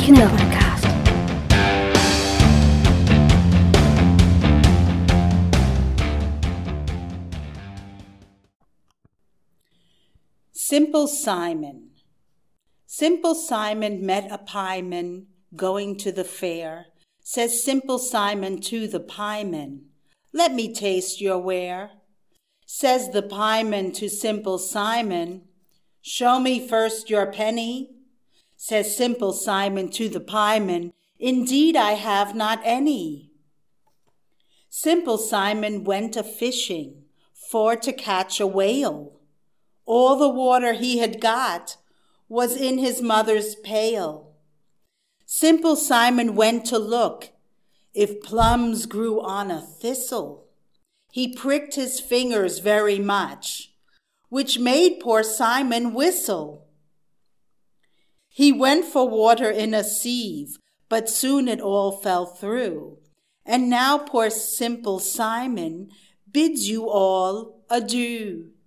Kinderpodcast. Simple Simon. Simple Simon met a pieman going to the fair. Says Simple Simon to the pieman, "Let me taste your ware." Says the pieman to Simple Simon, "Show me first your penny." Says Simple Simon to the pieman, "Indeed I have not any." Simple Simon went a-fishing for to catch a whale. All the water he had got was in his mother's pail. Simple Simon went to look if plums grew on a thistle. He pricked his fingers very much, which made poor Simon whistle. He went for water in a sieve, but soon it all fell through. And now poor Simple Simon bids you all adieu.